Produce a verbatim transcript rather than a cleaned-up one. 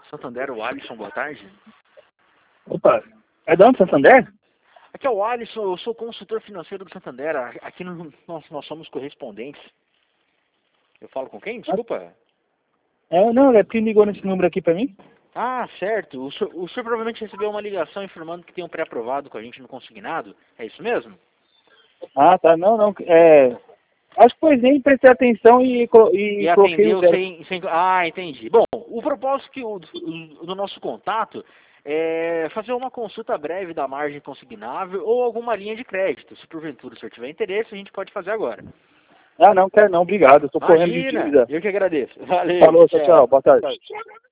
Santander, o Alisson, boa tarde. Opa, é da onde, Santander? Aqui é o Alisson, eu sou consultor financeiro do Santander, aqui no, nós, nós somos correspondentes. Eu falo com quem? Desculpa. É, não, é quem ligou nesse número aqui pra mim? Ah, certo. O senhor, o senhor provavelmente recebeu uma ligação informando que tem um pré-aprovado com a gente no consignado. É isso mesmo? Ah, tá, não, não, é... Acho que foi nem prestei atenção e, e, E coloquei o atendeu zero. sem, sem... Ah, entendi. Bom, o propósito que o, do, do nosso contato é fazer uma consulta breve da margem consignável ou alguma linha de crédito. Se porventura o senhor tiver interesse, a gente pode fazer agora. Ah, não, quero não, obrigado, eu tô correndo de Imagina, dívida. eu que agradeço. Valeu, Falou, tchau, tchau, boa tarde.